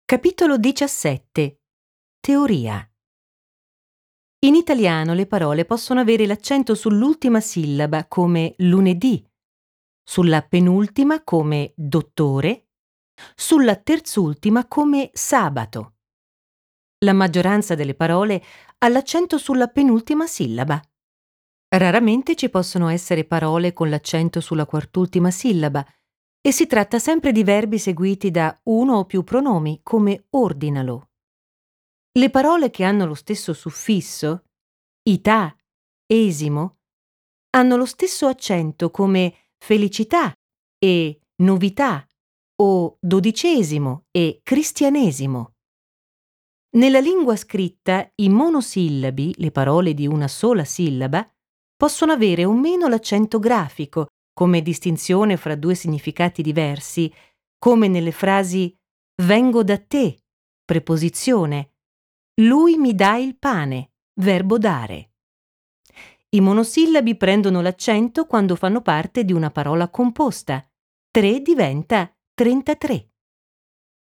Capitolo 17. Teoria. In italiano le parole possono avere l'accento sull'ultima sillaba come lunedì, sulla penultima come dottore, sulla terzultima come sabato. La maggioranza delle parole ha l'accento sulla penultima sillaba. Raramente ci possono essere parole con l'accento sulla quartultima sillaba e si tratta sempre di verbi seguiti da uno o più pronomi come ordinalo. Le parole che hanno lo stesso suffisso, ità, esimo, hanno lo stesso accento come felicità e novità o dodicesimo e cristianesimo. Nella lingua scritta i monosillabi, le parole di una sola sillaba, possono avere o meno l'accento grafico come distinzione fra due significati diversi, come nelle frasi vengo da te, preposizione, lui mi dà il pane, verbo dare. I monosillabi prendono l'accento quando fanno parte di una parola composta. 3 diventa 33.